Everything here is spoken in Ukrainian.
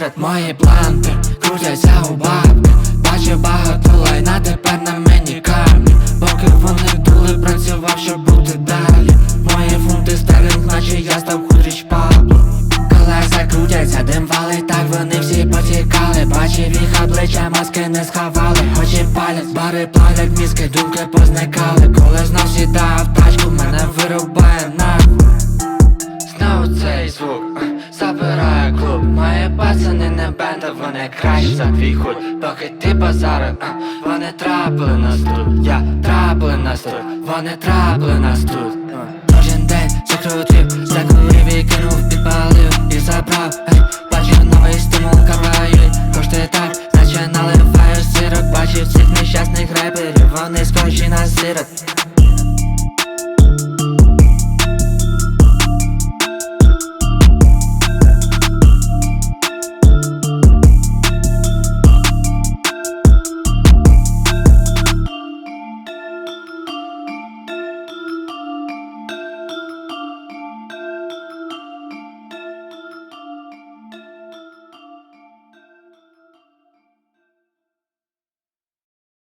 секрет, мої планти крутяться у бабки. Бачив багато лайна, тепер на мені камні. Поки вони дули, працював, щоб бути далі. Мої фунти стерлінг, наче я став худріч Пабло. Колеса крутяться, дим валить, так вони всі потікали. Бачив їх обличчя, маски не сховали. Очі палять, бари палять, мізки, думки позникали. Коли знов сідав тачку, мене вирубає нахуй. Знову цей звук забирає клуб. Мої пацани не бенда, вони краще за твій хуй. Поки ти базарив, вони трапили нас тут. Я трапили нас тут, вони трапили нас тут. Кожен день закрутив, закурив і кинув, підпалив і забрав